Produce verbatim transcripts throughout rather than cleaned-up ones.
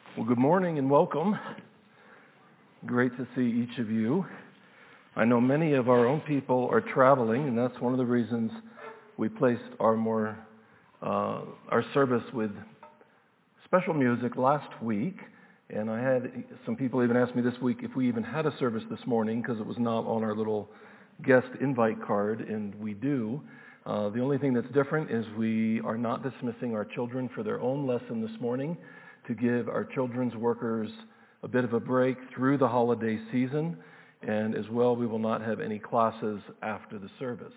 Well, good morning and welcome. Great to see each of you. I know many of our own people are traveling, and that's one of the reasons we placed our more uh, our service with special music last week. And I had some people even ask me this week if we even had a service this morning because it was not on our little guest invite card, and we do. Uh, the only thing that's different is we are not dismissing our children for their own lesson this morning, to give our children's workers a bit of a break through the holiday season, and as well we will not have any classes after the service.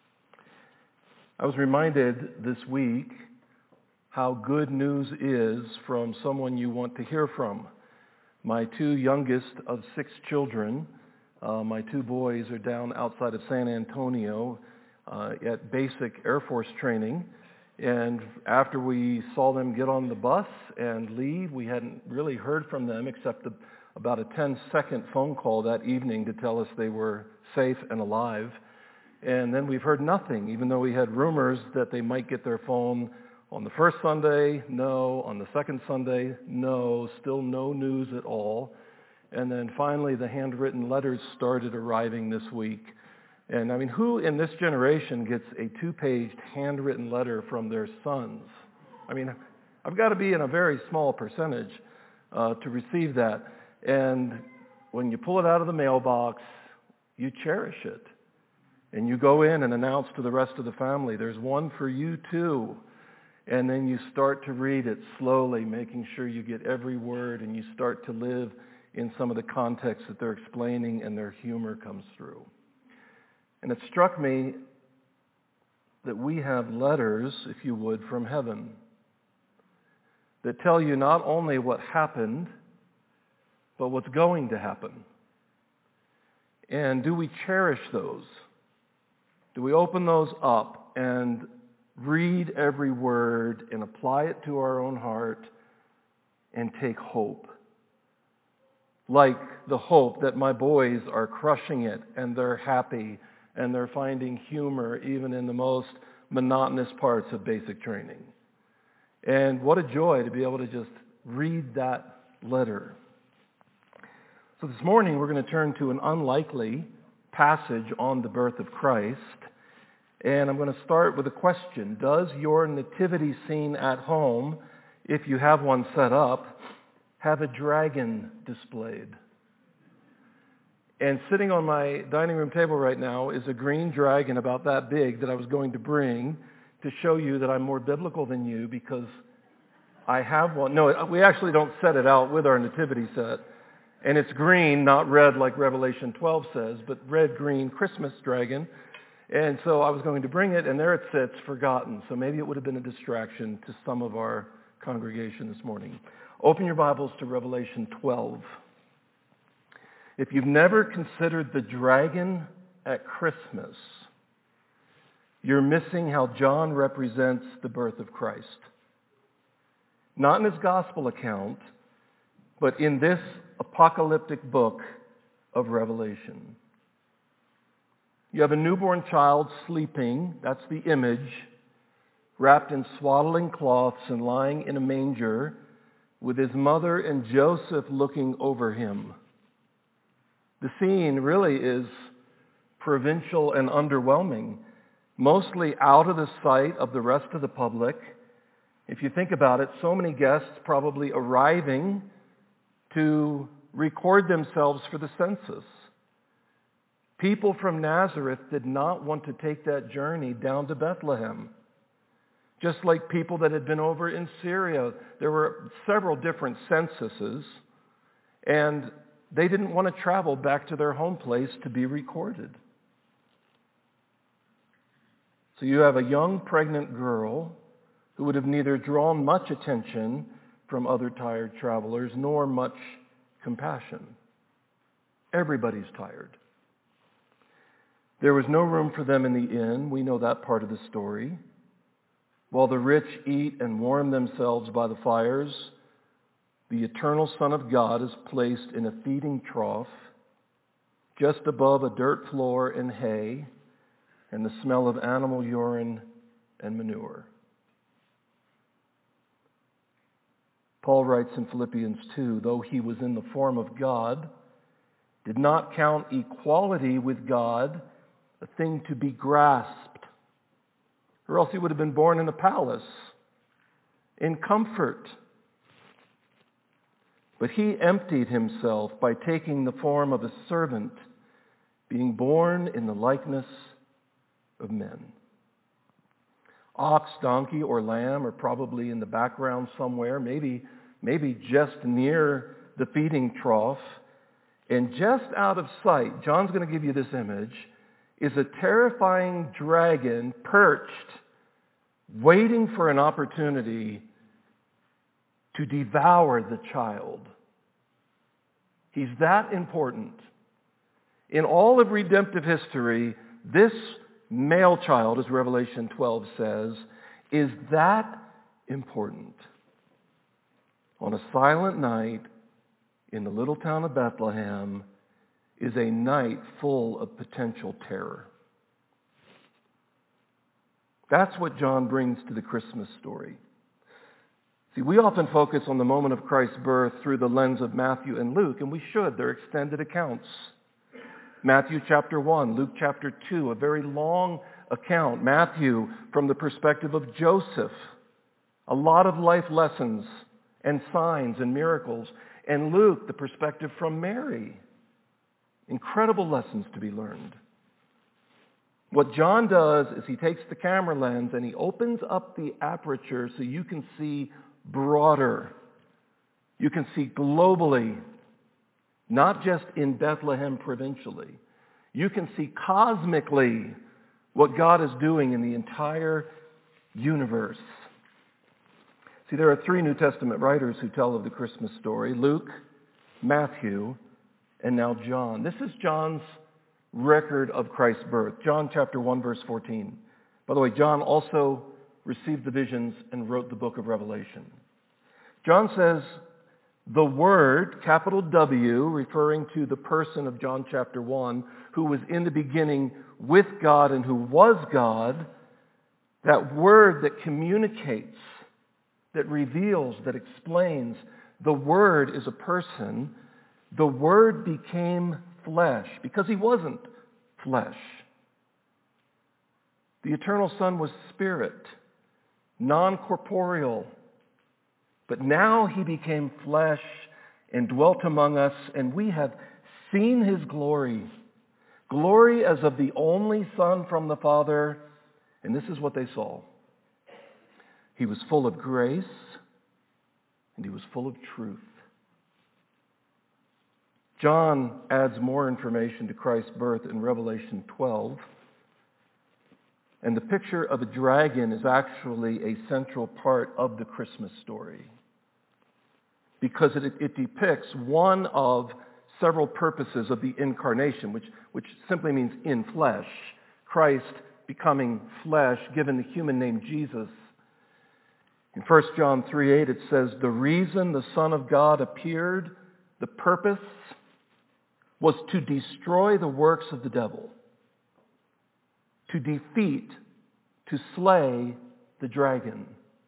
I was reminded this week how good news is from someone you want to hear from. My two youngest of six children, uh, my two boys are down outside of San Antonio uh, at basic Air Force training. And after we saw them get on the bus and leave, we hadn't really heard from them except a, about a ten-second phone call that evening to tell us they were safe and alive. And then we've heard nothing, even though we had rumors that they might get their phone on the first Sunday, no. On the second Sunday, no. Still no news at all. And then finally the handwritten letters started arriving this week. And I mean, who in this generation gets a two-paged handwritten letter from their sons? I mean, I've got to be in a very small percentage uh, to receive that. And when you pull it out of the mailbox, you cherish it. And you go in and announce to the rest of the family, there's one for you too. And then you start to read it slowly, making sure you get every word, and you start to live in some of the context that they're explaining, and their humor comes through. And it struck me that we have letters, if you would, from heaven that tell you not only what happened, but what's going to happen. And do we cherish those? Do we open those up and read every word and apply it to our own heart and take hope? Like the hope that my boys are crushing it and they're happy and they're finding humor even in the most monotonous parts of basic training. And what a joy to be able to just read that letter. So this morning we're going to turn to an unlikely passage on the birth of Christ. And I'm going to start with a question. Does your nativity scene at home, if you have one set up, have a dragon displayed? And sitting on my dining room table right now is a green dragon about that big that I was going to bring to show you that I'm more biblical than you, because I have one. No, we actually don't set it out with our nativity set. And it's green, not red like Revelation twelve says, but red-green Christmas dragon. And so I was going to bring it, and there it sits, forgotten. So maybe it would have been a distraction to some of our congregation this morning. Open your Bibles to Revelation twelve. If you've never considered the dragon at Christmas, you're missing how John represents the birth of Christ. Not in his gospel account, but in this apocalyptic book of Revelation. You have a newborn child sleeping, that's the image, wrapped in swaddling cloths and lying in a manger, with his mother and Joseph looking over him. The scene really is provincial and underwhelming, mostly out of the sight of the rest of the public. If you think about it, so many guests probably arriving to record themselves for the census. People from Nazareth did not want to take that journey down to Bethlehem. Just like people that had been over in Syria. There were several different censuses, and they didn't want to travel back to their home place to be recorded. So you have a young pregnant girl who would have neither drawn much attention from other tired travelers nor much compassion. Everybody's tired. There was no room for them in the inn. We know that part of the story. While the rich eat and warm themselves by the fires, the eternal Son of God is placed in a feeding trough just above a dirt floor and hay and the smell of animal urine and manure. Paul writes in Philippians two, though he was in the form of God, did not count equality with God a thing to be grasped, or else he would have been born in a palace, in comfort. But he emptied himself by taking the form of a servant, being born in the likeness of men. Ox, donkey, or lamb are probably in the background somewhere, maybe, maybe just near the feeding trough. And just out of sight, John's going to give you this image, is a terrifying dragon perched, waiting for an opportunity to devour the child. He's that important. In all of redemptive history, this male child, as Revelation twelve says, is that important. On a silent night in the little town of Bethlehem is a night full of potential terror. That's what John brings to the Christmas story. See, we often focus on the moment of Christ's birth through the lens of Matthew and Luke, and we should. They're extended accounts. Matthew chapter one, Luke chapter two, a very long account. Matthew from the perspective of Joseph, a lot of life lessons and signs and miracles. And Luke, the perspective from Mary, incredible lessons to be learned. What John does is he takes the camera lens and he opens up the aperture so you can see broader. You can see globally, not just in Bethlehem provincially. You can see cosmically what God is doing in the entire universe. See, there are three New Testament writers who tell of the Christmas story: Luke, Matthew, and now John. This is John's record of Christ's birth. John chapter one, verse fourteen. By the way, John also received the visions and wrote the book of Revelation. John says, the Word, capital W, referring to the person of John chapter one, who was in the beginning with God and who was God, that Word that communicates, that reveals, that explains, the Word is a person. The Word became flesh because he wasn't flesh. The eternal Son was spirit, non-corporeal. But now he became flesh and dwelt among us, and we have seen his glory. Glory as of the only Son from the Father. And this is what they saw. He was full of grace, and he was full of truth. John adds more information to Christ's birth in Revelation twelve. And the picture of a dragon is actually a central part of the Christmas story, because it, it depicts one of several purposes of the incarnation, which, which simply means in flesh. Christ becoming flesh, given the human name Jesus. In First John three eight, it says, the reason the Son of God appeared, the purpose, was to destroy the works of the devil, to defeat, to slay the dragon.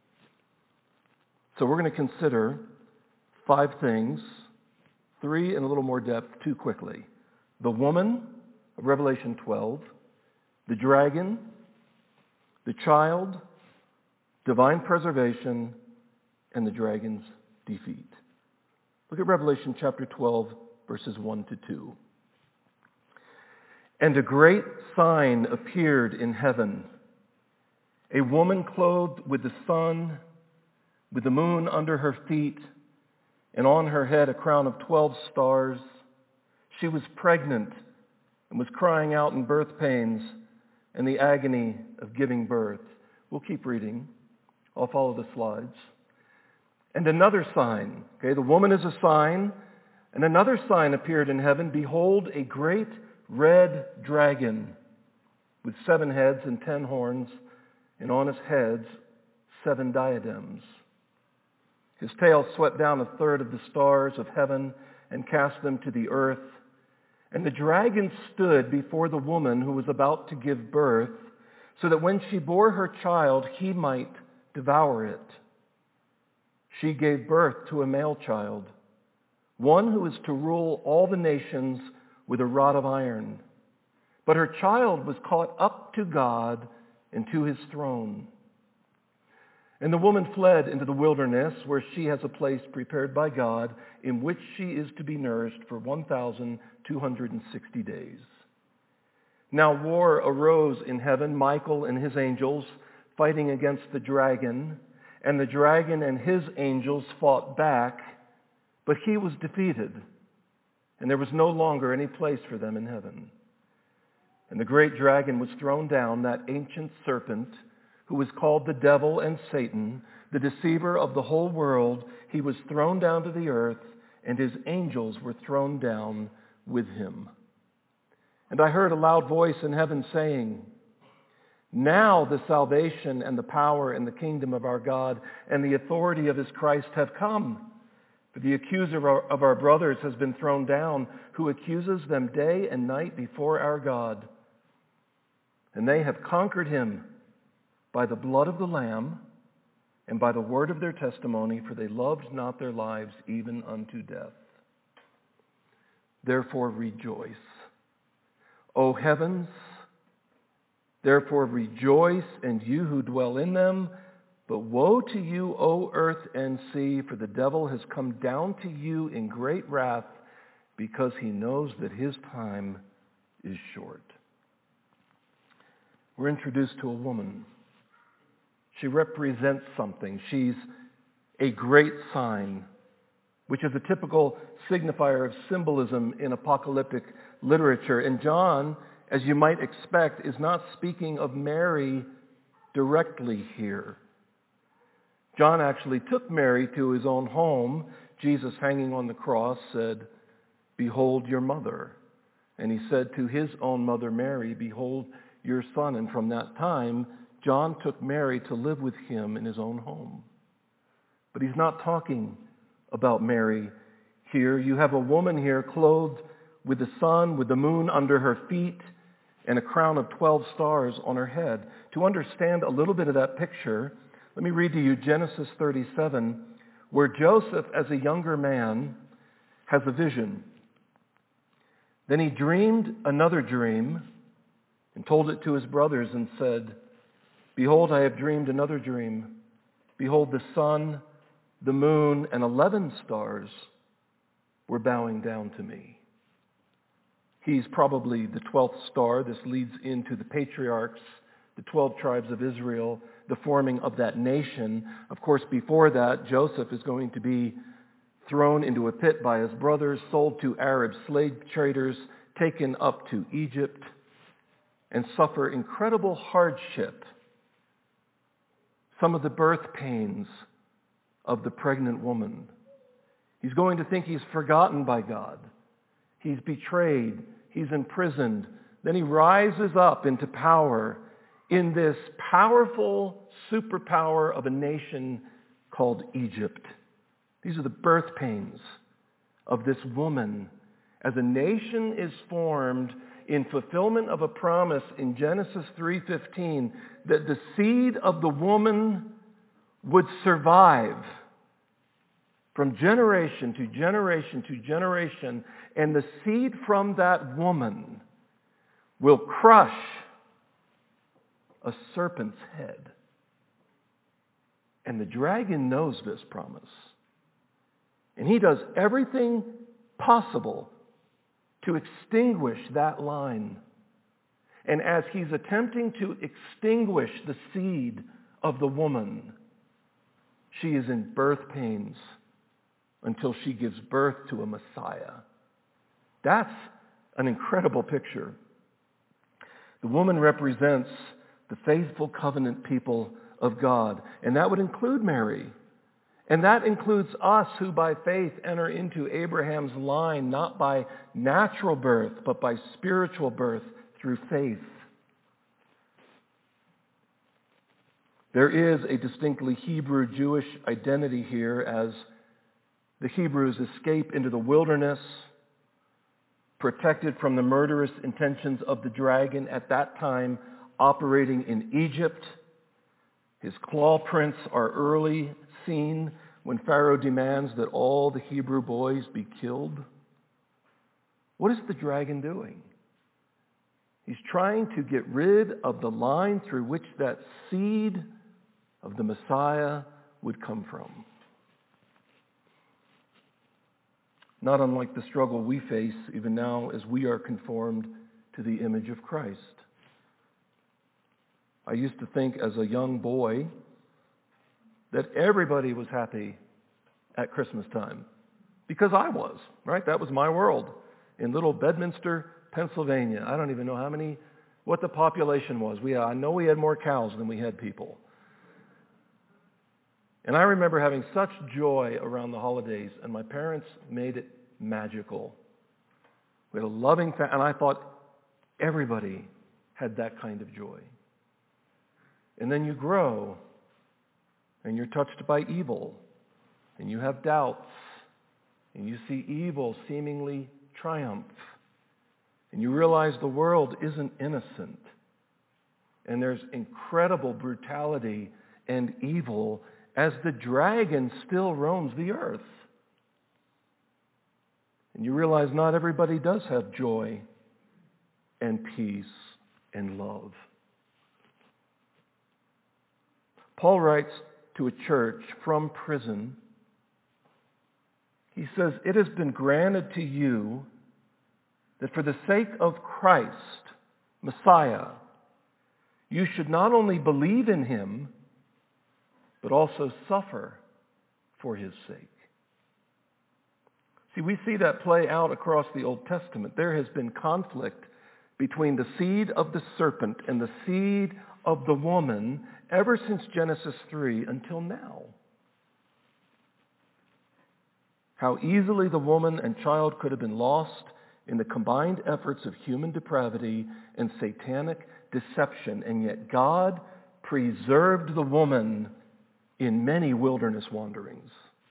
So we're going to consider five things, three in a little more depth, two quickly. The woman of Revelation twelve, the dragon, the child, divine preservation, and the dragon's defeat. Look at Revelation chapter twelve, verses one to two. And a great sign appeared in heaven, a woman clothed with the sun, with the moon under her feet, and on her head a crown of twelve stars. She was pregnant and was crying out in birth pains and the agony of giving birth. We'll keep reading. I'll follow the slides. And another sign. Okay, the woman is a sign. And another sign appeared in heaven. Behold, a great red dragon with seven heads and ten horns, and on his heads seven diadems. His tail swept down a third of the stars of heaven and cast them to the earth. And the dragon stood before the woman who was about to give birth, so that when she bore her child, he might devour it. she gave birth to a male child, one who is to rule all the nations with a rod of iron. But her child was caught up to God and to his throne. And the woman fled into the wilderness, where she has a place prepared by God, in which she is to be nourished for one thousand two hundred sixty days. Now war arose in heaven, Michael and his angels fighting against the dragon, and the dragon and his angels fought back, but he was defeated, and there was no longer any place for them in heaven. And the great dragon was thrown down, that ancient serpent, who was called the devil and Satan, the deceiver of the whole world. He was thrown down to the earth, and his angels were thrown down with him. And I heard a loud voice in heaven saying, now the salvation and the power and the kingdom of our God and the authority of his Christ have come. For the accuser of our, of our brothers has been thrown down, who accuses them day and night before our God. And they have conquered him by the blood of the Lamb and by the word of their testimony, for they loved not their lives even unto death. Therefore rejoice, O heavens, therefore rejoice, and you who dwell in them. But woe to you, O earth and sea, for the devil has come down to you in great wrath, because he knows that his time is short. We're introduced to a woman. She represents something. She's a great sign, which is a typical signifier of symbolism in apocalyptic literature. And John, as you might expect, is not speaking of Mary directly here. John actually took Mary to his own home. Jesus, hanging on the cross, said, behold your mother. And he said to his own mother Mary, behold your son. And from that time, John took Mary to live with him in his own home. But he's not talking about Mary here. You have a woman here clothed with the sun, with the moon under her feet, and a crown of twelve stars on her head. To understand a little bit of that picture, let me read to you Genesis thirty-seven, where Joseph, as a younger man, has a vision. Then he dreamed another dream and told it to his brothers and said, behold, I have dreamed another dream. Behold, the sun, the moon, and eleven stars were bowing down to me. He's probably the twelfth star. This leads into the patriarchs, the twelve tribes of Israel, the forming of that nation. Of course, before that, Joseph is going to be thrown into a pit by his brothers, sold to Arab slave traders, taken up to Egypt, and suffer incredible hardship. Some of the birth pains of the pregnant woman. He's going to think he's forgotten by God. He's betrayed. He's imprisoned. Then he rises up into power in this powerful superpower of a nation called Egypt. These are the birth pains of this woman as a nation is formed in fulfillment of a promise in Genesis three fifteen that the seed of the woman would survive from generation to generation to generation, and the seed from that woman will crush a serpent's head. And the dragon knows this promise. And he does everything possible to extinguish that line. And as he's attempting to extinguish the seed of the woman, she is in birth pains until she gives birth to a Messiah. That's an incredible picture. The woman represents the faithful covenant people of God, and that would include Mary. And that includes us who by faith enter into Abraham's line, not by natural birth, but by spiritual birth through faith. There is a distinctly Hebrew Jewish identity here as the Hebrews escape into the wilderness, protected from the murderous intentions of the dragon at that time operating in Egypt. His claw prints are early seen when Pharaoh demands that all the Hebrew boys be killed? What is the dragon doing? He's trying to get rid of the line through which that seed of the Messiah would come from. Not unlike the struggle we face even now as we are conformed to the image of Christ. I used to think as a young boy that everybody was happy at Christmas time because I was, right? That was my world in little Bedminster, Pennsylvania. I don't even know how many, what the population was. We, I know we had more cows than we had people. And I remember having such joy around the holidays, and my parents made it magical. We had a loving family, and I thought everybody had that kind of joy. And then you grow, and you're touched by evil, and you have doubts, and you see evil seemingly triumph, and you realize the world isn't innocent, and there's incredible brutality and evil as the dragon still roams the earth. And you realize not everybody does have joy and peace and love. Paul writes to a church from prison. He says, "It has been granted to you that for the sake of Christ, Messiah, you should not only believe in him, but also suffer for his sake." See, we see that play out across the Old Testament. There has been conflict between the seed of the serpent and the seed of the woman ever since Genesis three until now. How easily the woman and child could have been lost in the combined efforts of human depravity and satanic deception, and yet God preserved the woman in many wilderness wanderings.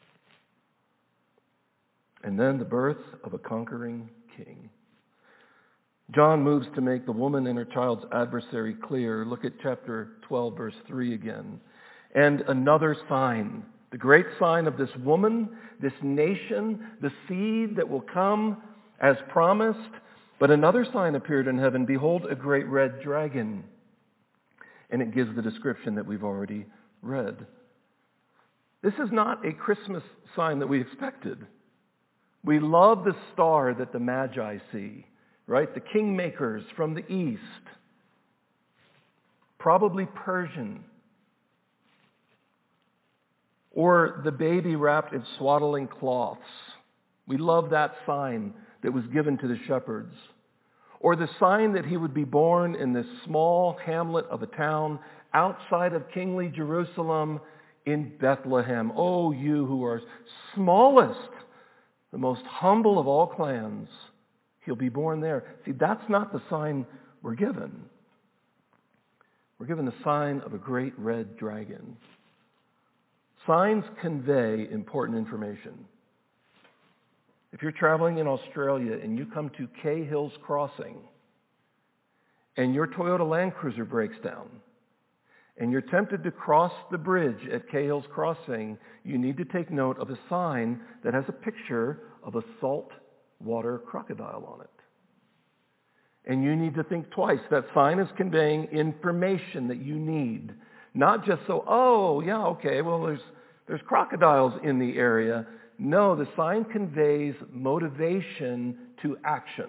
And then the birth of a conquering king. John moves to make the woman and her child's adversary clear. Look at chapter twelve, verse three again. "And another sign, the great sign of this woman, this nation, the seed that will come as promised. But another sign appeared in heaven. Behold, a great red dragon." And it gives the description that we've already read. This is not a Christmas sign that we expected. We love the star that the Magi see, right? The kingmakers from the east, probably Persian, or the baby wrapped in swaddling cloths. We love that sign that was given to the shepherds. Or the sign that he would be born in this small hamlet of a town outside of kingly Jerusalem in Bethlehem. Oh, you who are smallest, the most humble of all clans, he'll be born there. See, that's not the sign we're given. We're given the sign of a great red dragon. Signs convey important information. If you're traveling in Australia and you come to Cahills Crossing and your Toyota Land Cruiser breaks down and you're tempted to cross the bridge at Cahills Crossing, you need to take note of a sign that has a picture of a saltwater crocodile on it. And you need to think twice. That sign is conveying information that you need. Not just so, oh, yeah, okay, well, there's there's crocodiles in the area. No, the sign conveys motivation to action.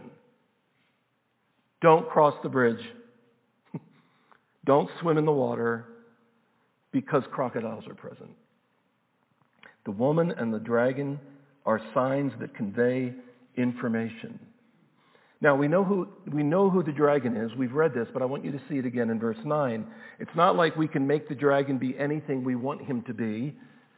Don't cross the bridge. Don't swim in the water because crocodiles are present. The woman and the dragon are signs that convey information. Now, we know who we know who the dragon is. We've read this, but I want you to see it again in verse nine. It's not like we can make the dragon be anything we want him to be.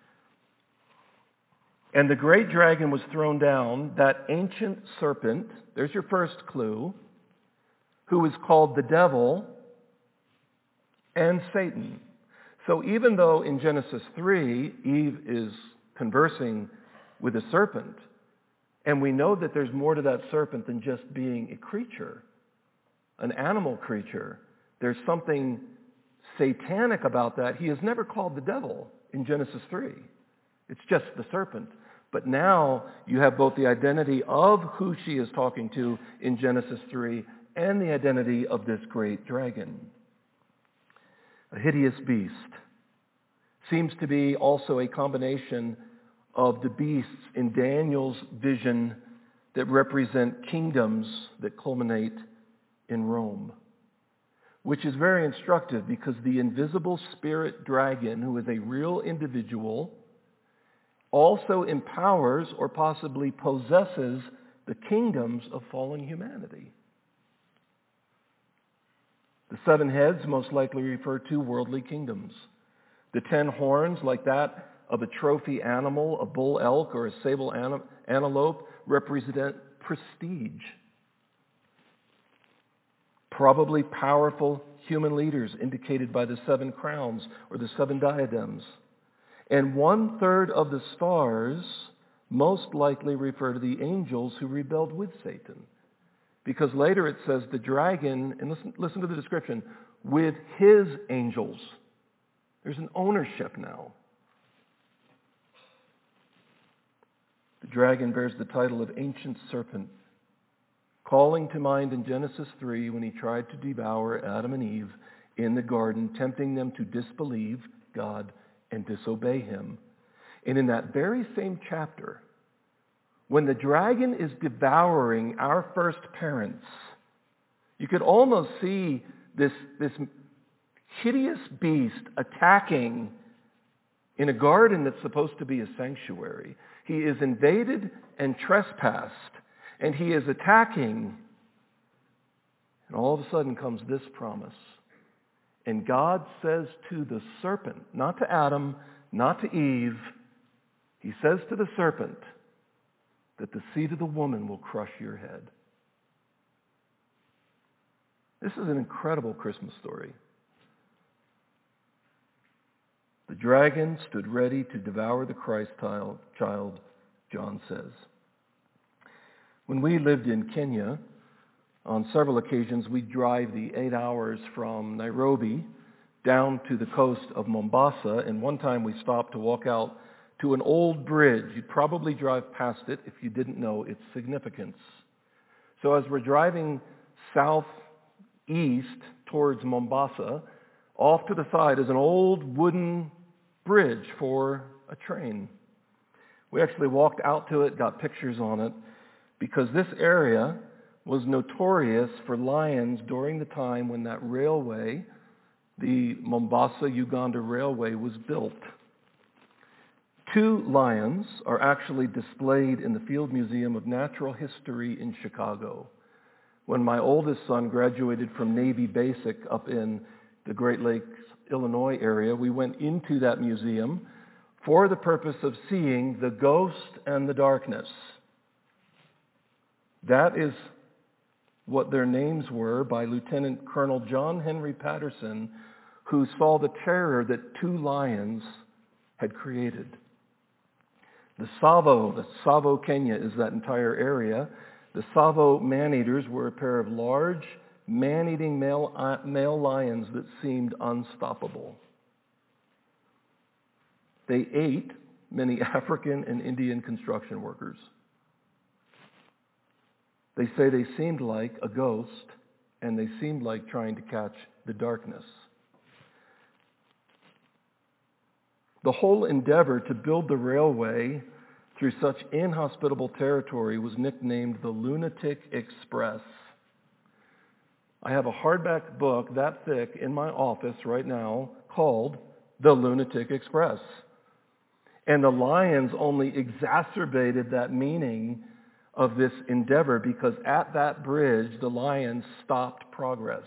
And the great dragon was thrown down, that ancient serpent, there's your first clue, who is called the devil and Satan. So even though in Genesis three, Eve is conversing with a serpent, and we know that there's more to that serpent than just being a creature, an animal creature. There's something satanic about that. He is never called the devil in Genesis three. It's just the serpent. But now you have both the identity of who she is talking to in Genesis three and the identity of this great dragon. A hideous beast seems to be also a combination of the beasts in Daniel's vision that represent kingdoms that culminate in Rome, which is very instructive because the invisible spirit dragon, who is a real individual, also empowers or possibly possesses the kingdoms of fallen humanity. The seven heads most likely refer to worldly kingdoms. The ten horns, like that of a trophy animal, a bull elk or a sable antelope, represent prestige. Probably powerful human leaders indicated by the seven crowns or the seven diadems. And one third of the stars most likely refer to the angels who rebelled with Satan. Because later it says the dragon, and listen, listen to the description, with his angels. There's an ownership now. The dragon bears the title of Ancient Serpent, calling to mind in Genesis three when he tried to devour Adam and Eve in the garden, tempting them to disbelieve God and disobey him. And in that very same chapter, when the dragon is devouring our first parents, you could almost see this, this hideous beast attacking in a garden that's supposed to be a sanctuary. He is invaded and trespassed, and he is attacking. And all of a sudden comes this promise. And God says to the serpent, not to Adam, not to Eve, he says to the serpent that the seed of the woman will crush your head. This is an incredible Christmas story. The dragon stood ready to devour the Christ child, John says. When we lived in Kenya, on several occasions, we'd drive the eight hours from Nairobi down to the coast of Mombasa, and one time we stopped to walk out to an old bridge. You'd probably drive past it if you didn't know its significance. So as we're driving southeast towards Mombasa, off to the side is an old wooden bridge for a train. We actually walked out to it, got pictures on it, because this area was notorious for lions during the time when that railway, the Mombasa-Uganda Railway, was built. Two lions are actually displayed in the Field Museum of Natural History in Chicago. When my oldest son graduated from Navy Basic up in the Great Lakes, Illinois area, we went into that museum for the purpose of seeing the ghost and the darkness. That is what their names were by Lieutenant Colonel John Henry Patterson, who saw the terror that two lions had created. The Tsavo, the Tsavo, Kenya, is that entire area. The Tsavo man-eaters were a pair of large, man-eating male, uh, male lions that seemed unstoppable. They ate many African and Indian construction workers. They say they seemed like a ghost, and they seemed like trying to catch the darkness. The whole endeavor to build the railway through such inhospitable territory was nicknamed the Lunatic Express. I have a hardback book that thick in my office right now called The Lunatic Express. And the lions only exacerbated that meaning of this endeavor because at that bridge, the lions stopped progress.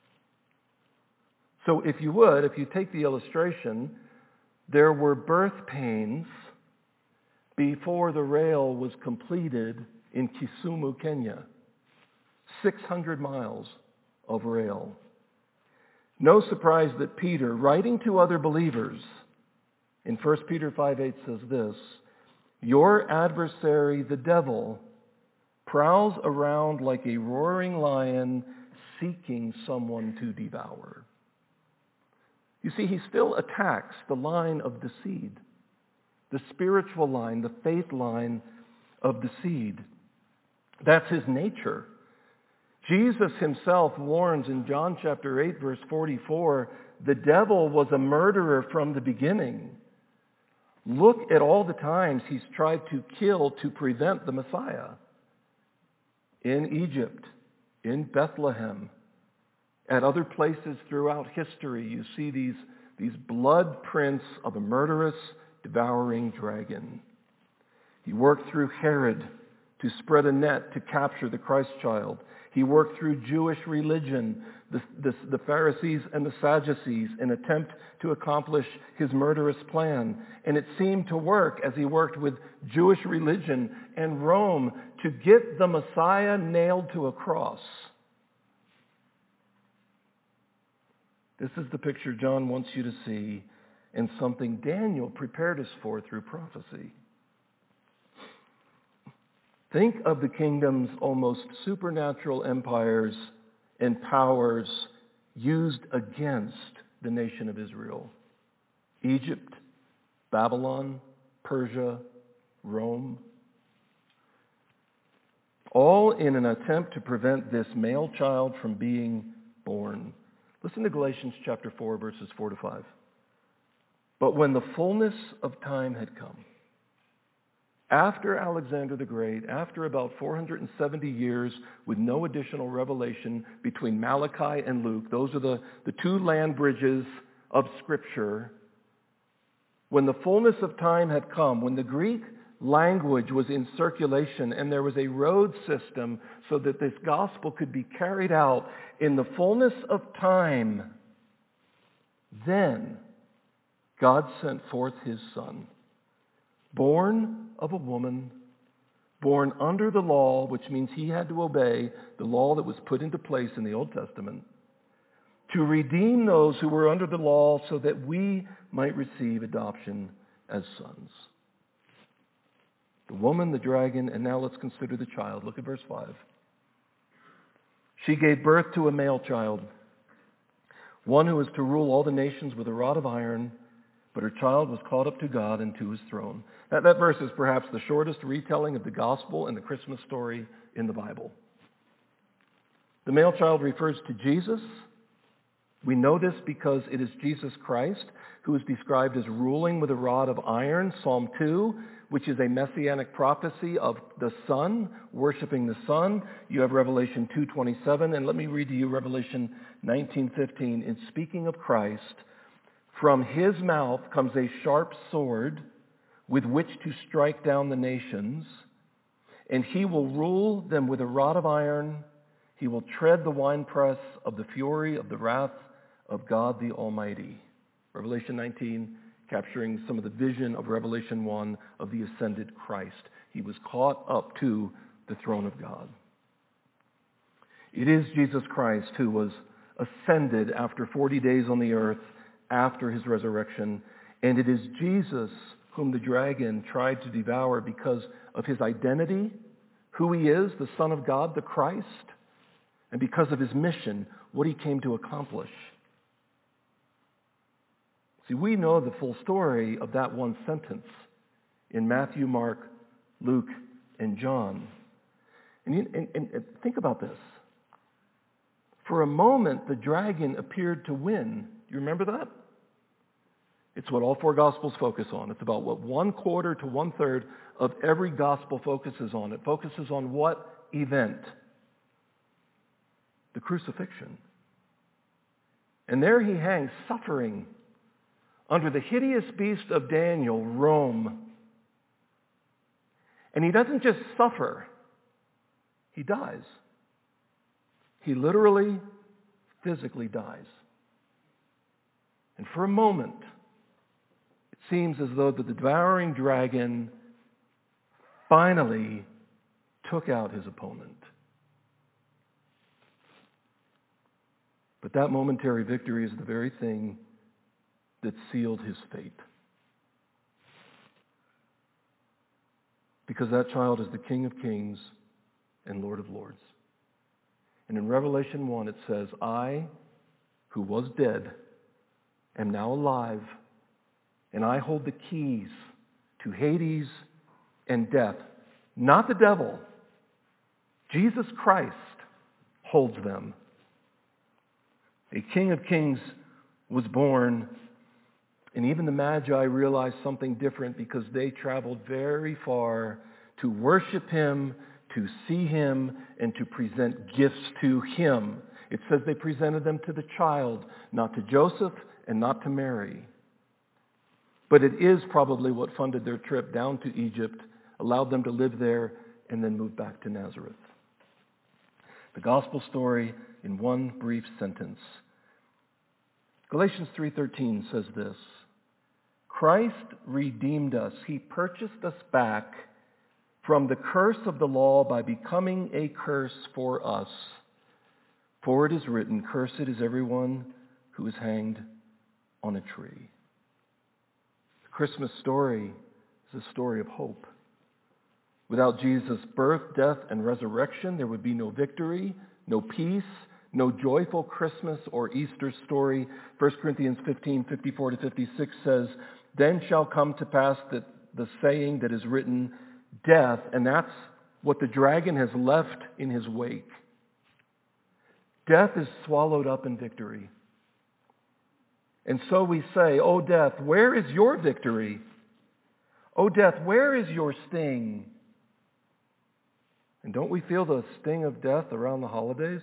So if you would, if you take the illustration, there were birth pains before the rail was completed in Kisumu, Kenya. six hundred miles of rail. No surprise that Peter, writing to other believers, in First Peter five eight says this, "Your adversary, the devil, prowls around like a roaring lion seeking someone to devour." You see, he still attacks the line of the seed. the spiritual line, the faith line of the seed. That's his nature. Jesus himself warns in John chapter eight, verse forty-four, the devil was a murderer from the beginning. Look at all the times he's tried to kill to prevent the Messiah. In Egypt, in Bethlehem, at other places throughout history, you see these, these blood prints of a murderous, devouring dragon. He worked through Herod to spread a net to capture the Christ child. He worked through Jewish religion, the, the, the Pharisees and the Sadducees, in an attempt to accomplish his murderous plan. And it seemed to work as he worked with Jewish religion and Rome to get the Messiah nailed to a cross. This is the picture John wants you to see, and something Daniel prepared us for through prophecy. Think of the kingdom's almost supernatural empires and powers used against the nation of Israel. Egypt, Babylon, Persia, Rome. All in an attempt to prevent this male child from being born. Listen to Galatians chapter four, verses four to five. But when the fullness of time had come, after Alexander the Great, after about four hundred seventy years with no additional revelation between Malachi and Luke, those are the, the two land bridges of Scripture, when the fullness of time had come, when the Greek language was in circulation and there was a road system so that this gospel could be carried out in the fullness of time, then God sent forth his Son, born of a woman, born under the law, which means he had to obey the law that was put into place in the Old Testament, to redeem those who were under the law so that we might receive adoption as sons. The woman, the dragon, and now let's consider the child. Look at verse five. She gave birth to a male child, one who is to rule all the nations with a rod of iron, but her child was caught up to God and to his throne. That, that verse is perhaps the shortest retelling of the gospel and the Christmas story in the Bible. The male child refers to Jesus. We know this because it is Jesus Christ who is described as ruling with a rod of iron, Psalm two, which is a messianic prophecy of the Son, worshiping the Son. You have Revelation two twenty-seven, and let me read to you Revelation nineteen fifteen. In speaking of Christ, from his mouth comes a sharp sword with which to strike down the nations, and he will rule them with a rod of iron. He will tread the winepress of the fury of the wrath of God the Almighty. Revelation nineteen, capturing some of the vision of Revelation one of the ascended Christ. He was caught up to the throne of God. It is Jesus Christ who was ascended after forty days on the earth after his resurrection, and it is Jesus whom the dragon tried to devour because of his identity, who he is, the Son of God, the Christ, and because of his mission, what he came to accomplish. See, we know the full story of that one sentence in Matthew, Mark, Luke, and John. And, you, and, and think about this. For a moment, the dragon appeared to win. Do you remember that? It's what all four Gospels focus on. It's about what one quarter to one third of every Gospel focuses on. It focuses on what event? The crucifixion. And there he hangs, suffering under the hideous beast of Daniel, Rome. And he doesn't just suffer, he dies. He literally, physically dies. And for a moment, it seems as though the devouring dragon finally took out his opponent. But that momentary victory is the very thing that sealed his fate. Because that child is the King of Kings and Lord of Lords. And in Revelation one it says, I, who was dead, am now alive, and I hold the keys to Hades and death. Not the devil. Jesus Christ holds them. A King of Kings was born, and even the Magi realized something different because they traveled very far to worship him, to see him, and to present gifts to him. It says they presented them to the child, not to Joseph and not to Mary. But it is probably what funded their trip down to Egypt, allowed them to live there, and then move back to Nazareth. The gospel story in one brief sentence. Galatians three thirteen says this: Christ redeemed us. He purchased us back from the curse of the law by becoming a curse for us. For it is written, cursed is everyone who is hanged on a tree. The Christmas story is a story of hope. Without Jesus' birth, death, and resurrection, there would be no victory, no peace, no joyful Christmas or Easter story. First Corinthians fifteen, fifty-four to fifty-six says, then shall come to pass that the saying that is written, death, and that's what the dragon has left in his wake. Death is swallowed up in victory. And so we say, O death, where is your victory? O death, where is your sting? And don't we feel the sting of death around the holidays?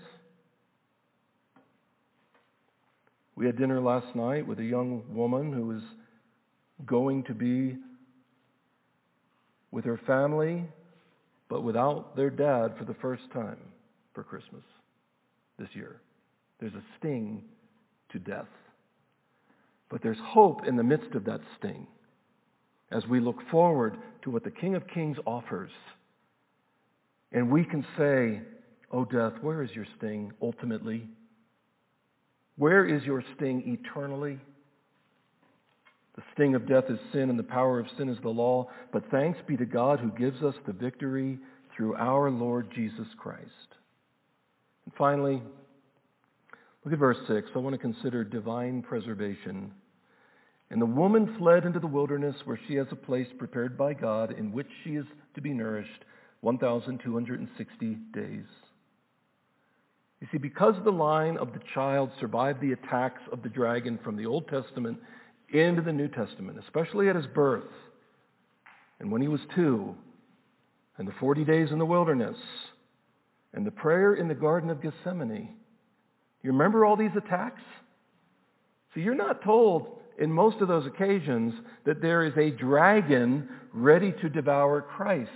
We had dinner last night with a young woman who was going to be with her family, but without their dad for the first time for Christmas this year. There's a sting to death. But there's hope in the midst of that sting as we look forward to what the King of Kings offers. And we can say, oh death, where is your sting ultimately? Where is your sting eternally? The sting of death is sin, and the power of sin is the law. But thanks be to God who gives us the victory through our Lord Jesus Christ. And finally, look at verse six. I want to consider divine preservation. And the woman fled into the wilderness where she has a place prepared by God in which she is to be nourished one thousand two hundred sixty days. You see, because the line of the child survived the attacks of the dragon from the Old Testament into the New Testament, especially at his birth, and when he was two, and the forty days in the wilderness, and the prayer in the Garden of Gethsemane. You remember all these attacks? So you're not told in most of those occasions that there is a dragon ready to devour Christ.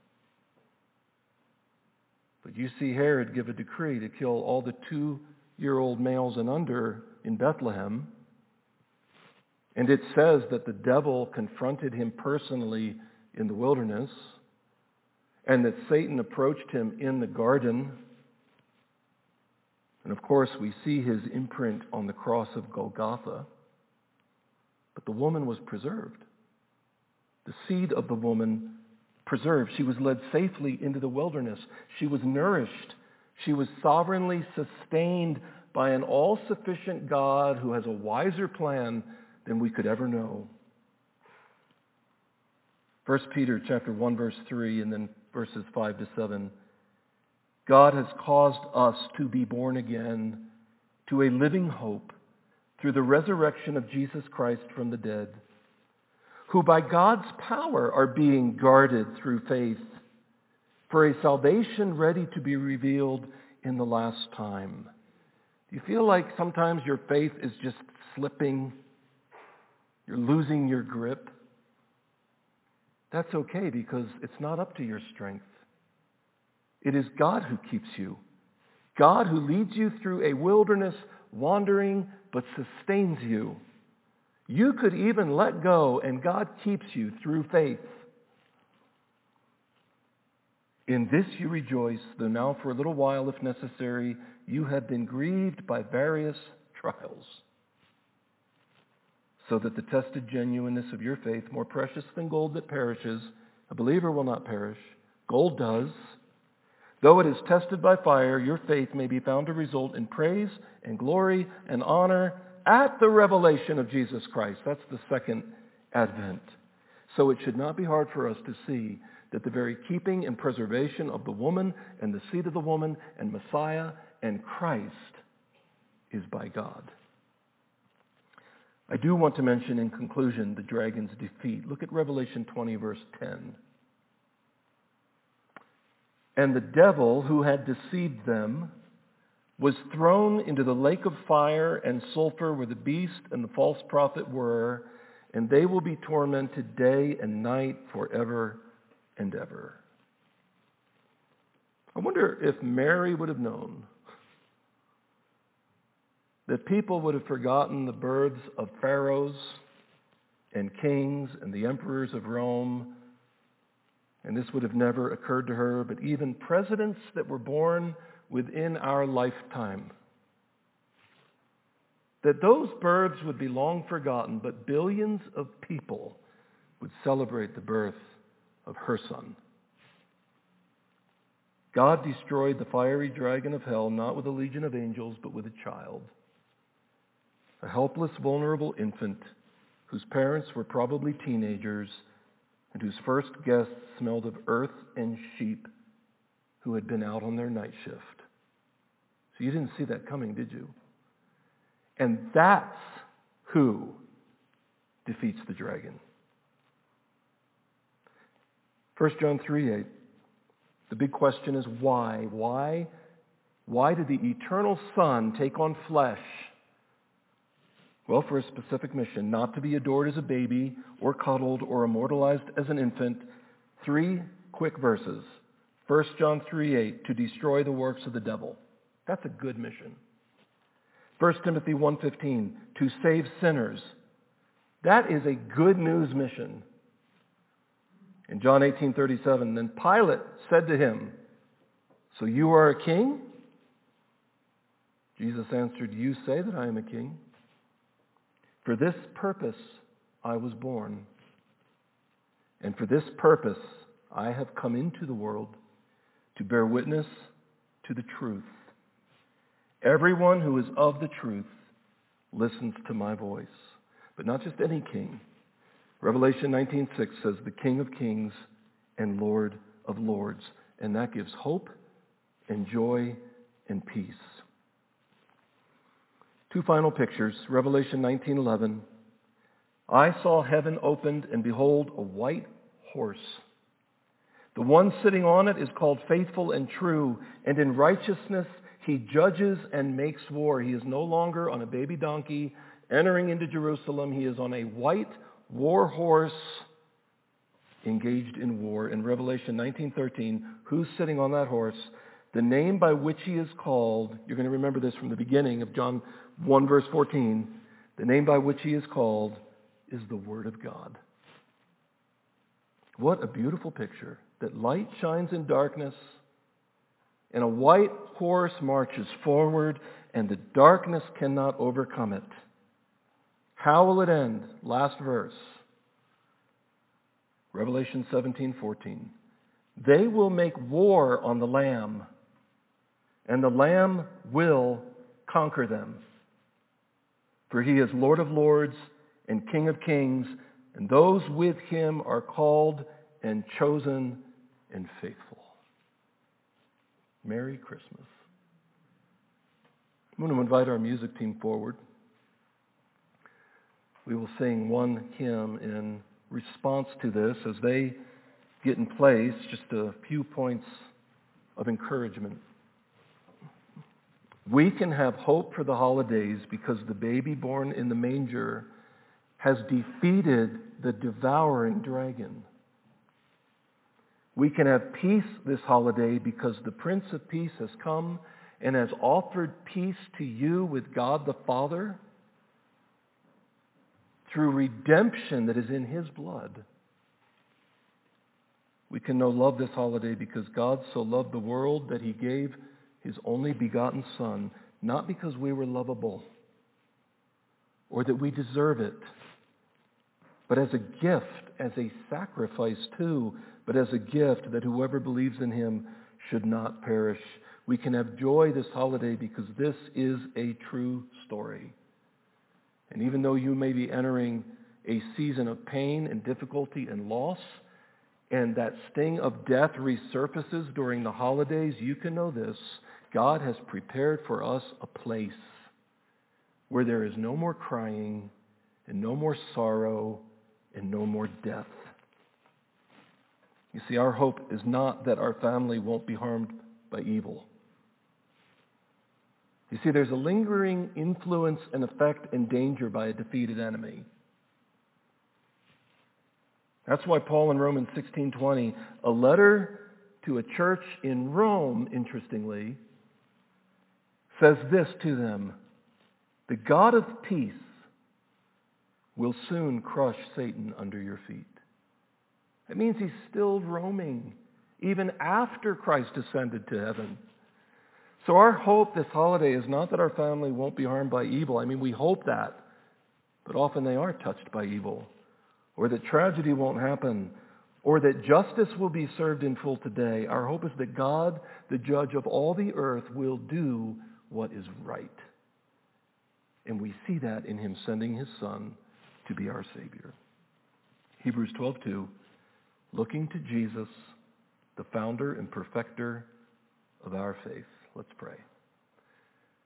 But you see Herod give a decree to kill all the two-year-old males and under in Bethlehem. And it says that the devil confronted him personally in the wilderness, and that Satan approached him in the garden. And of course, we see his imprint on the cross of Golgotha. But the woman was preserved. The seed of the woman preserved. She was led safely into the wilderness. She was nourished. She was sovereignly sustained by an all-sufficient God who has a wiser plan than we could ever know. First Peter chapter one, verse three, and then verses five to seven. God has caused us to be born again to a living hope through the resurrection of Jesus Christ from the dead, who by God's power are being guarded through faith for a salvation ready to be revealed in the last time. Do you feel like sometimes your faith is just slipping? You're losing your grip? That's okay, because it's not up to your strength. It is God who keeps you. God who leads you through a wilderness wandering but sustains you. You could even let go, and God keeps you through faith. In this you rejoice, though now for a little while, if necessary, you have been grieved by various trials, so that the tested genuineness of your faith, more precious than gold that perishes, a believer will not perish, gold does, though it is tested by fire, your faith may be found to result in praise and glory and honor at the revelation of Jesus Christ. That's the second advent. So it should not be hard for us to see that the very keeping and preservation of the woman and the seed of the woman and Messiah and Christ is by God. I do want to mention in conclusion the dragon's defeat. Look at Revelation twenty, verse ten. And the devil who had deceived them was thrown into the lake of fire and sulfur where the beast and the false prophet were, and they will be tormented day and night forever and ever. I wonder if Mary would have known that people would have forgotten the births of pharaohs and kings and the emperors of Rome, and this would have never occurred to her, but even presidents that were born within our lifetime, that those births would be long forgotten, but billions of people would celebrate the birth of her son. God destroyed the fiery dragon of hell, not with a legion of angels, but with a child, a helpless, vulnerable infant whose parents were probably teenagers and whose first guests smelled of earth and sheep who had been out on their night shift. So you didn't see that coming, did you? And that's who defeats the dragon. First John three eight. The big question is why? Why? Why did the eternal Son take on flesh? Well, for a specific mission, not to be adored as a baby or cuddled or immortalized as an infant. Three quick verses. First John three eight, to destroy the works of the devil. That's a good mission. First Timothy one fifteen, to save sinners. That is a good news mission. In John eighteen thirty-seven, then Pilate said to him, so you are a king? Jesus answered, you say that I am a king. For this purpose I was born, and for this purpose I have come into the world, to bear witness to the truth. Everyone who is of the truth listens to my voice. But not just any king. Revelation nineteen six says, the King of Kings and Lord of Lords. And that gives hope and joy and peace. Two final pictures. Revelation nineteen eleven. I saw heaven opened, and behold, a white horse. The one sitting on it is called Faithful and True, and in righteousness he judges and makes war. He is no longer on a baby donkey entering into Jerusalem. He is on a white war horse engaged in war. In Revelation nineteen thirteen, who's sitting on that horse? The name by which he is called, you're going to remember this from the beginning of John one verse fourteen, the name by which he is called is the Word of God. What a beautiful picture, that light shines in darkness, and a white horse marches forward, and the darkness cannot overcome it. How will it end? Last verse. Revelation seventeen fourteen. They will make war on the Lamb, and the Lamb will conquer them. For he is Lord of lords and King of kings, and those with him are called and chosen and faithful. Merry Christmas. I'm going to invite our music team forward. We will sing one hymn in response to this. As they get in place, just a few points of encouragement. We can have hope for the holidays because the baby born in the manger has defeated the devouring dragon. We can have peace this holiday because the Prince of Peace has come and has offered peace to you with God the Father through redemption that is in his blood. We can know love this holiday because God so loved the world that he gave his only begotten Son, not because we were lovable or that we deserve it, but as a gift, as a sacrifice too, but as a gift that whoever believes in him should not perish. We can have joy this holiday because this is a true story. And even though you may be entering a season of pain and difficulty and loss, and that sting of death resurfaces during the holidays, you can know this: God has prepared for us a place where there is no more crying and no more sorrow and no more death. You see, our hope is not that our family won't be harmed by evil. You see, there's a lingering influence and effect and danger by a defeated enemy. That's why Paul in Romans sixteen twenty, a letter to a church in Rome, interestingly, says this to them: the God of peace will soon crush Satan under your feet. It means he's still roaming, even after Christ ascended to heaven. So our hope this holiday is not that our family won't be harmed by evil. I mean, we hope that, but often they are touched by evil, or that tragedy won't happen, or that justice will be served in full today. Our hope is that God, the judge of all the earth, will do what is right. And we see that in him sending his Son to be our Savior. Hebrews twelve two, looking to Jesus, the founder and perfecter of our faith. Let's pray.